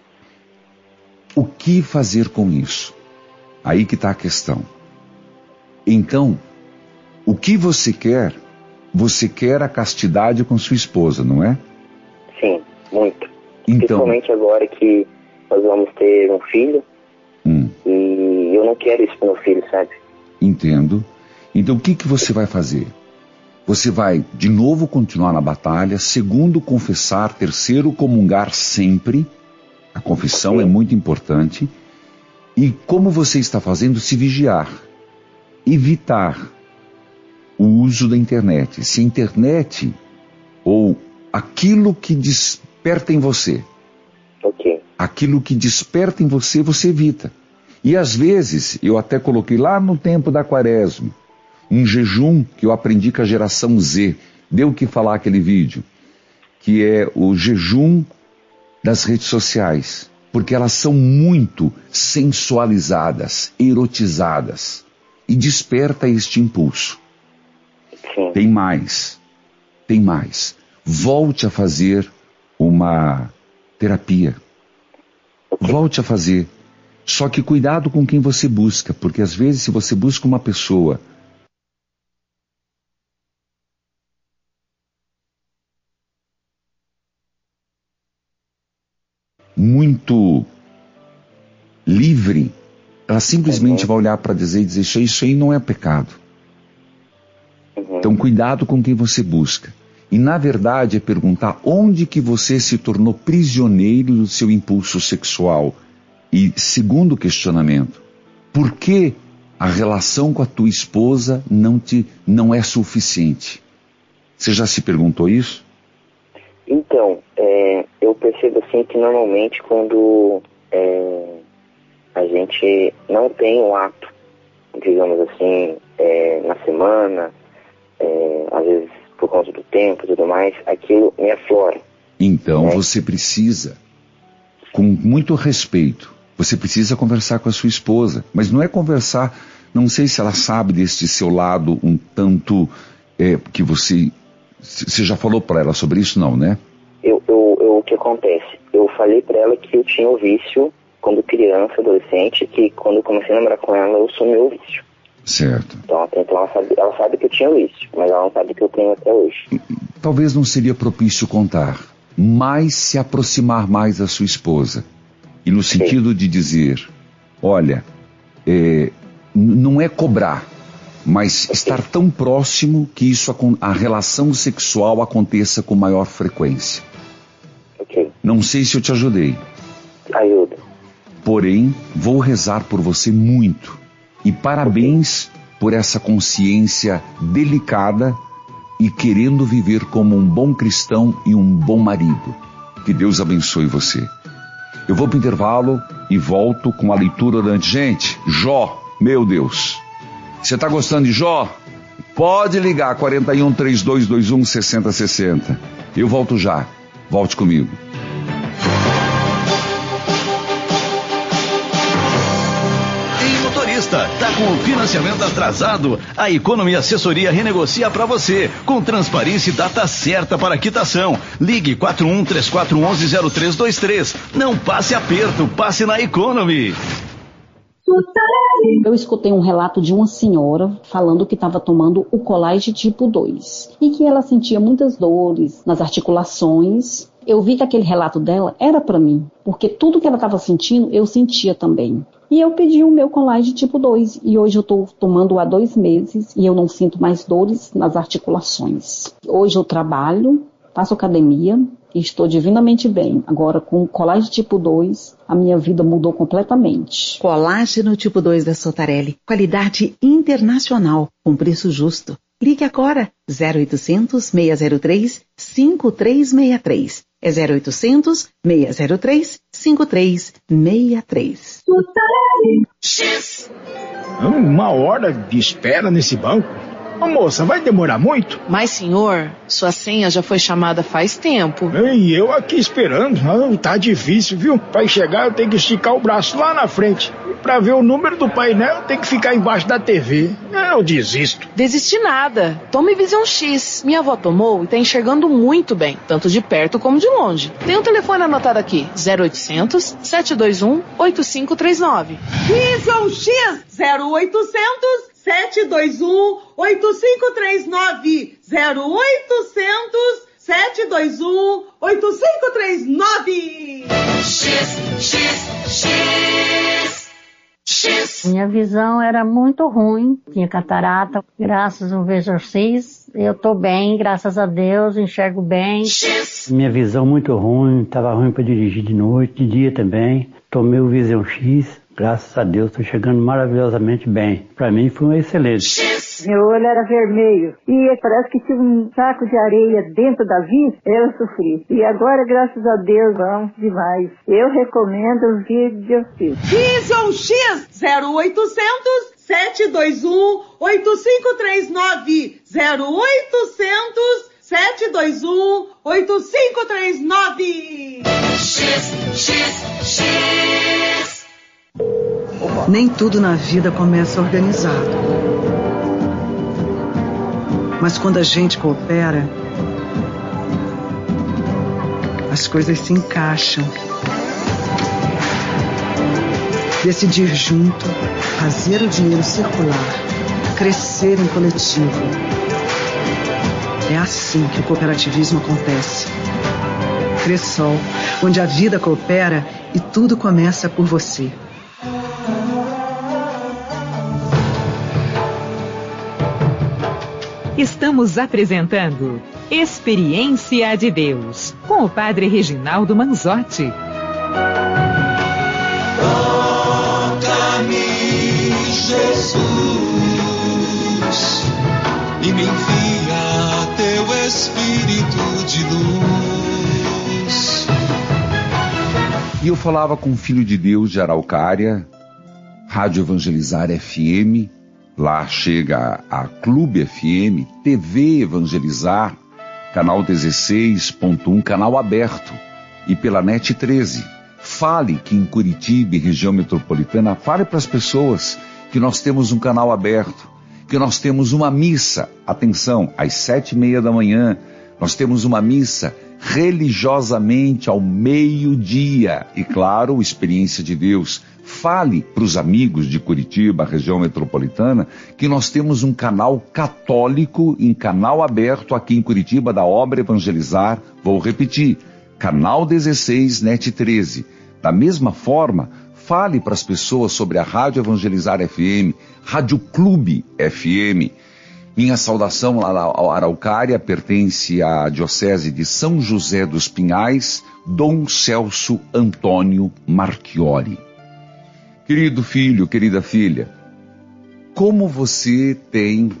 O que fazer com isso? Aí que está a questão. Então, o que você quer? Você quer a castidade com sua esposa, não é? Sim, muito. Então, principalmente agora que nós vamos ter um filho. Hum. E eu não quero isso para meu filho, sabe? Entendo. Então, o que, que você vai fazer? Você vai, de novo, continuar na batalha. Segundo, confessar. Terceiro, comungar sempre. A confissão okay. é muito importante. E como você está fazendo, se vigiar. Evitar o uso da internet. Se a internet ou aquilo que desperta em você, okay. aquilo que desperta em você, você evita. E às vezes, eu até coloquei lá no tempo da Quaresma, um jejum que eu aprendi com a geração Z, deu o que falar aquele vídeo, que é o jejum das redes sociais, porque elas são muito sensualizadas, erotizadas, e desperta este impulso. Sim. Tem mais, tem mais. Volte a fazer uma terapia. Volte a fazer. Só que cuidado com quem você busca, porque às vezes se você busca uma pessoa muito livre, ela simplesmente uhum. vai olhar para dizer e dizer, isso aí não é pecado. Uhum. Então cuidado com quem você busca. E na verdade é perguntar onde que você se tornou prisioneiro do seu impulso sexual. E segundo questionamento, por que a relação com a tua esposa não, te, não é suficiente? Você já se perguntou isso? Então, é, eu percebo assim que normalmente quando é, a gente não tem um ato, digamos assim, é, na semana, é, às vezes por conta do tempo e tudo mais, aquilo me aflora. Então né? Você precisa, com muito respeito, você precisa conversar com a sua esposa, mas não é conversar, não sei se ela sabe deste seu lado um tanto é, que você... Você já falou para ela sobre isso, não, né? Eu, eu, eu, o que acontece? Eu falei para ela que eu tinha o vício quando criança, adolescente, que quando eu comecei a namorar com ela, eu sumi o vício. Certo. Então, então ela, sabe, ela sabe que eu tinha o vício, mas ela não sabe que eu tenho até hoje. Talvez não seria propício contar, mas se aproximar mais da sua esposa. E no sentido Sim. de dizer, olha, é, não é cobrar, mas okay. estar tão próximo que isso, a relação sexual aconteça com maior frequência. Okay. Não sei se eu te ajudei. Ajuda. Porém, vou rezar por você muito. E parabéns okay. por essa consciência delicada e querendo viver como um bom cristão e um bom marido. Que Deus abençoe você. Eu vou para o intervalo e volto com a leitura orante. Gente, Jó, meu Deus. Você está gostando de Jó? Pode ligar quarenta e um, trinta e dois, vinte e um, sessenta, sessenta. Eu volto já. Volte comigo. Ei, motorista, tá com o financiamento atrasado? A Economy Assessoria renegocia para você, com transparência e data certa para quitação. Ligue quatro um três quatro um um zero três dois três. Não passe aperto, passe na Economy. Eu escutei um relato de uma senhora falando que estava tomando o Colage tipo dois e que ela sentia muitas dores nas articulações. Eu vi que aquele relato dela era para mim, porque tudo que ela estava sentindo, eu sentia também. E eu pedi o meu Colage tipo dois e hoje eu estou tomando há dois meses e eu não sinto mais dores nas articulações. Hoje eu trabalho, faço academia e estou divinamente bem. Agora, com o Colágeno tipo dois, a minha vida mudou completamente. Colágeno tipo dois da Sotarelli. Qualidade internacional, com preço justo. Ligue agora, zero oitocentos, seis zero três, cinco três seis três. É zero oitocentos, seis zero três, cinco três seis três. Sotarelli. X. Uma hora de espera nesse banco? Ô, moça, vai demorar muito? Mas, senhor, sua senha já foi chamada faz tempo. E eu aqui esperando. Ah, tá difícil, viu? Pra chegar eu tenho que esticar o braço lá na frente. E pra ver o número do painel eu tenho que ficar embaixo da T V. Eu desisto. Desistir nada. Tome Visão X. Minha avó tomou e tá enxergando muito bem, tanto de perto como de longe. Tem um telefone anotado aqui, zero oitocentos, sete dois um, oito cinco três nove. Visão X, zero oitocentos, sete dois um, oito cinco três nove. zero oitocentos, sete dois um, oito cinco três nove. X, X, X, X. Minha visão era muito ruim, tinha catarata. Graças ao Visão X, eu tô bem, graças a Deus, enxergo bem. Minha visão muito ruim, estava ruim para dirigir de noite, de dia também. Tomei o Visão X, graças a Deus, estou chegando maravilhosamente bem. Para mim foi um excelente. Meu olho era vermelho e parece que tinha um saco de areia dentro da vista, eu sofri. E agora, graças a Deus, vamos demais. Eu recomendo os vídeos que eu fiz. Visão X zero oitocentos, sete dois um, oito cinco três nove zero oitocentos, sete dois um, oito cinco três nove. X, X, X. Nem tudo na vida começa organizado. Mas quando a gente coopera, as coisas se encaixam. Decidir junto, fazer o dinheiro circular, crescer em coletivo. É assim que o cooperativismo acontece. Cressol, onde a vida coopera e tudo começa por você. Estamos apresentando Experiência de Deus, com o Padre Reginaldo Manzotti. Toca-me, Jesus, e me envia teu Espírito de luz. E eu falava com o Filho de Deus de Araucária, Rádio Evangelizar F M, lá chega a Clube F M, T V Evangelizar, canal dezesseis ponto um, canal aberto, e pela NET treze. Fale que em Curitiba e região metropolitana, fale para as pessoas que nós temos um canal aberto, que nós temos uma missa, atenção, às sete e meia da manhã, nós temos uma missa religiosamente ao meio-dia, e claro, Experiência de Deus. Fale para os amigos de Curitiba, região metropolitana, que nós temos um canal católico em canal aberto aqui em Curitiba da Obra Evangelizar. Vou repetir, canal dezesseis, NET treze. Da mesma forma, fale para as pessoas sobre a Rádio Evangelizar F M, Rádio Clube F M. Minha saudação lá ao Araucária pertence à Diocese de São José dos Pinhais, Dom Celso Antônio Marchiori. Querido filho, querida filha, como você tem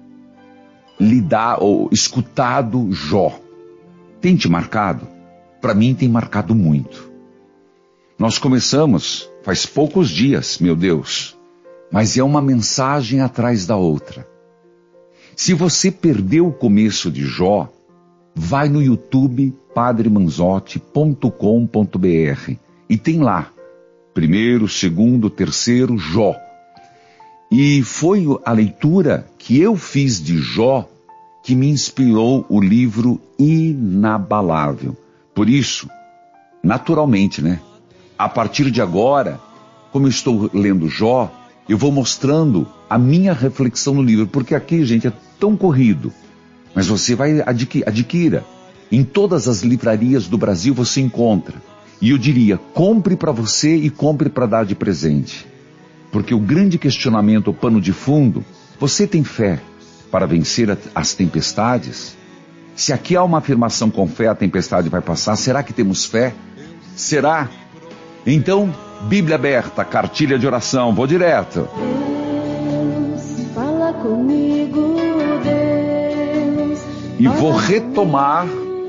lidado ou escutado Jó? Tem te marcado? Para mim tem marcado muito. Nós começamos faz poucos dias, meu Deus, mas é uma mensagem atrás da outra. Se você perdeu o começo de Jó, vai no YouTube padre manzotti ponto com ponto b r e tem lá primeiro, segundo, terceiro, Jó. E foi a leitura que eu fiz de Jó que me inspirou o livro Inabalável. Por isso, naturalmente, né? A partir de agora, como eu estou lendo Jó, eu vou mostrando a minha reflexão no livro, porque aqui, gente, é tão corrido. Mas você vai adqui- adquira. Em todas as livrarias do Brasil você encontra. E eu diria, compre para você e compre para dar de presente. Porque o grande questionamento, o pano de fundo, você tem fé para vencer a, as tempestades? Se aqui há uma afirmação com fé, a tempestade vai passar, será que temos fé? Será? Então, Bíblia aberta, cartilha de oração, vou direto. Deus, fala comigo, Deus. E vou retomar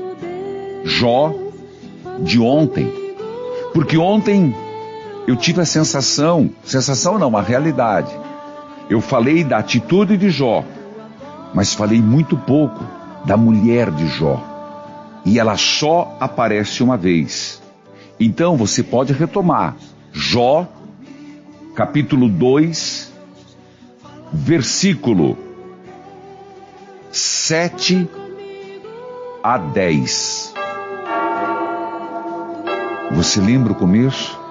Jó de ontem. Porque ontem eu tive a sensação, sensação não, a realidade. Eu falei da atitude de Jó, mas falei muito pouco da mulher de Jó. E ela só aparece uma vez. Então você pode retomar Jó, capítulo dois, versículo sete a dez. Você lembra o começo?